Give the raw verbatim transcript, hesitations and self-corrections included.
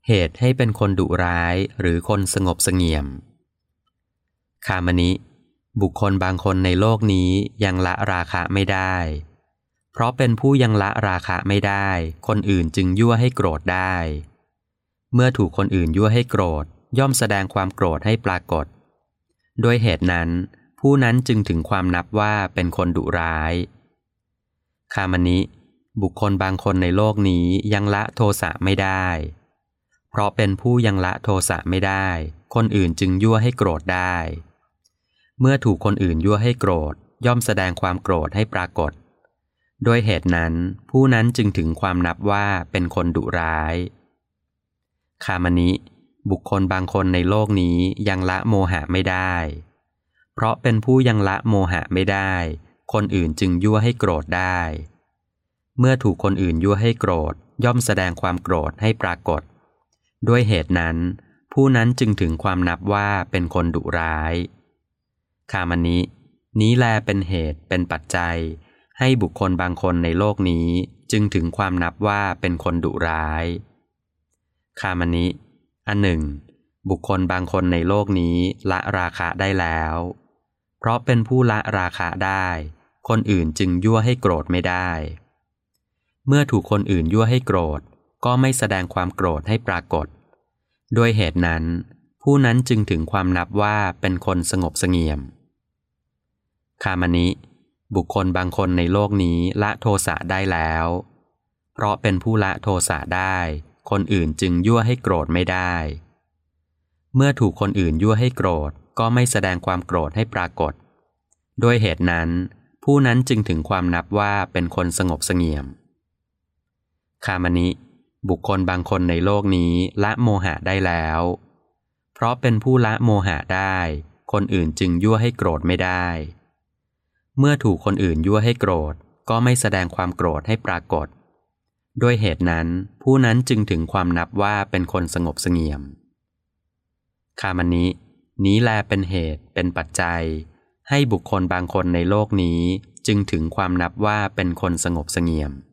เหตุให้เป็นคนดุร้ายหรือคนสงบเสงี่ยมคามนิบุคคลบางคนในโลกนี้ยังละราคะไม่ได้เพราะเป็นผู้ยังละราคะไม่ได้คนอื่นจึงยั่วให้โกรธได้เมื่อถูกคนอื่นยั่วให้โกรธย่อมแสดงความโกรธให้ปรากฏด้วยเหตุนั้นผู้นั้นจึงถึงความนับว่าเป็นคนดุร้ายคามนิบุคคลบางคนในโลกนี้ยังละโทสะไม่ได้เพราะเป็นผู้ยังละโทสะไม่ได้คนอื่นจึงยั่วให้โกรธได้เมื่อถูกคนอื่นยั่วให้โกรธย่อมแสดงความโกรธให้ปรากฏด้วยเหตุนั้นผู้นั้นจึงถึงความนับว่าเป็นคนดุร้ายคามนิบุคคลบางคนในโลกนี้ยังละโมหะไม่ได้เพราะเป็นผู้ยังละโมหะไม่ได้คนอื่นจึงยั่วให้โกรธได้เมื่อถูกคนอื่นยั่วให้โกรธย่อมแสดงความโกรธให้ปรากฏด้วยเหตุนั้นผู้นั้นจึงถึงความนับว่าเป็นคนดุร้ายคามนินี้แลเป็นเหตุเป็นปัจจัยให้บุคคลบางคนในโลกนี้จึงถึงความนับว่าเป็นคนดุร้ายคามนิอันหนึ่งบุคคลบางคนในโลกนี้ละราคะได้แล้วเพราะเป็นผู้ละราคะได้คนอื่นจึงยั่วให้โกรธไม่ได้เมื่อถูกคนอื่นยั่วให้โกรธก็ไม่แสดงความโกรธให้ปรากฏด้วยเหตุนั้นผู้นั้นจึงถึงความนับว่าเป็นคนสงบเสงี่ยมคามนิบุคคลบางคนในโลกนี้ละโทสะได้แล้วเพราะเป็นผู้ละโทสะได้คนอื่นจึงยั่วให้โกรธไม่ได้เมื่อถูกคนอื่นยั่วให้โกรธก็ไม่แสดงความโกรธให้ปรากฏด้วยเหตุนั้นผู้นั้นจึงถึงความนับว่าเป็นคนสงบเสงี่ยมคามนิบุคคลบางคนในโลกนี้ละโมหะได้แล้วเพราะเป็นผู้ละโมหะได้คนอื่นจึงยั่วให้โกรธไม่ได้เมื่อถูกคนอื่นยั่วให้โกรธก็ไม่แสดงความโกรธให้ปรากฏด้วยเหตุนั้นผู้นั้นจึงถึงความนับว่าเป็นคนสงบเสงี่ยมคามนินี้แลเป็นเหตุเป็นปัจจัยให้บุคคลบางคนในโลกนี้จึงถึงความนับว่าเป็นคนสงบเสงี่ยม